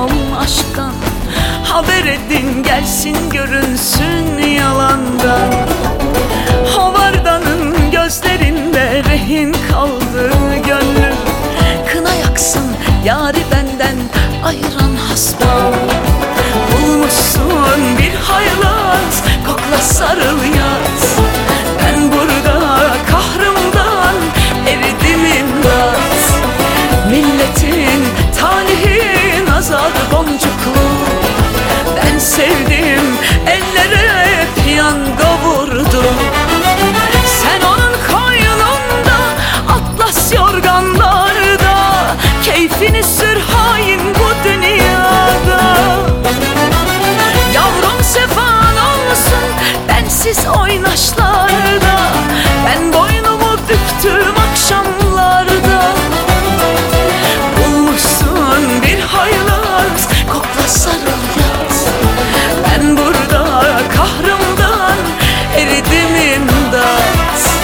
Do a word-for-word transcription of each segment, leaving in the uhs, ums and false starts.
yazıyorum aşktan. Haber edin gelsin görünsün yalandan. Havardanın gözlerinde rehin kaldı gönlüm. Kına yaksın yâri benden ayıran hasbam. Bulmuşsun bir haylaz, kokla sarıl yaz. Ben burada kahrımdan eridim imdat. Milletin talihi nazar boncuklu. Ben sevdim ellere piyango vurdum. Sen onun koynunda atlas yorganlarda keyfini sür hain bu dünyada. Yavrum sefan olsun bensiz oynaşlarda. Ben boynumu büktüm akşamlarda. Bulmuşsun bir haylaz, kokla sarıl yaz. Ben burada kahrımdan eridim imdat.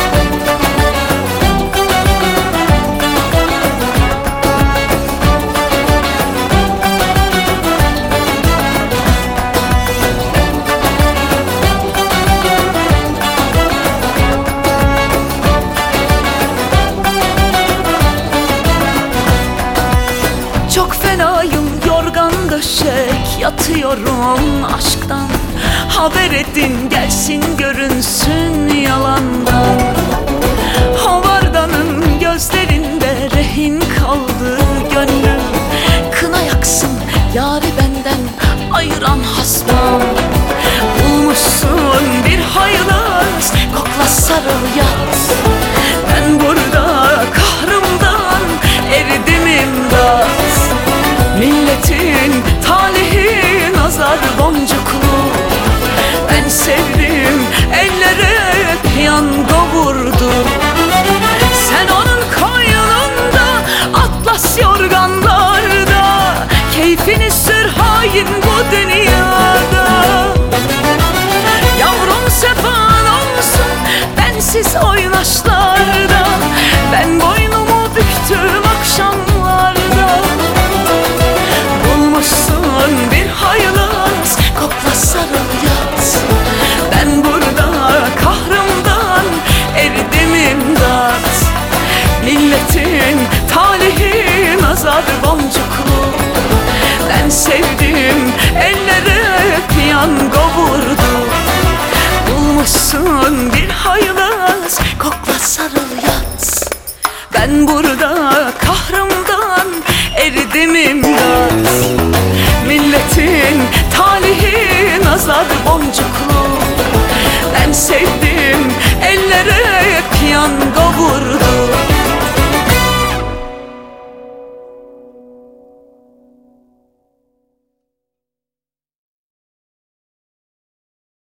Çok fenayım yorgan döşek yatıyorum aşktan. Haber edin gelsin görünsün yalandan. Havardanın gözlerinde rehin kaldı gönlüm. Kına yaksın yâri benden ayıran hasbam. Bulmuşsun bir haylaz, kokla sarıl yaz. Ben burada kahrımdan eridim imdat. Milletin talihi nazar boncuklu. Ben sevdim ellere piyango vurdum. Sen onun koynunda atlas yorganlarda keyfini sür hain bu dünyada. Yavrum sefan olsun bensiz oynaşlarda. Ben boynumu büktüm akşamlarda. Bulmuşsun bir haylaz, kokla sarıl yaz. Ben burada kahrımdan eridim imdat. Milletin talihi nazar boncuklu. Ben sevdim ellere piyango vurdum. Bulmuşsun bir haylaz, kokla sarıl yaz. Ben burada kahrımdan eridim imdat.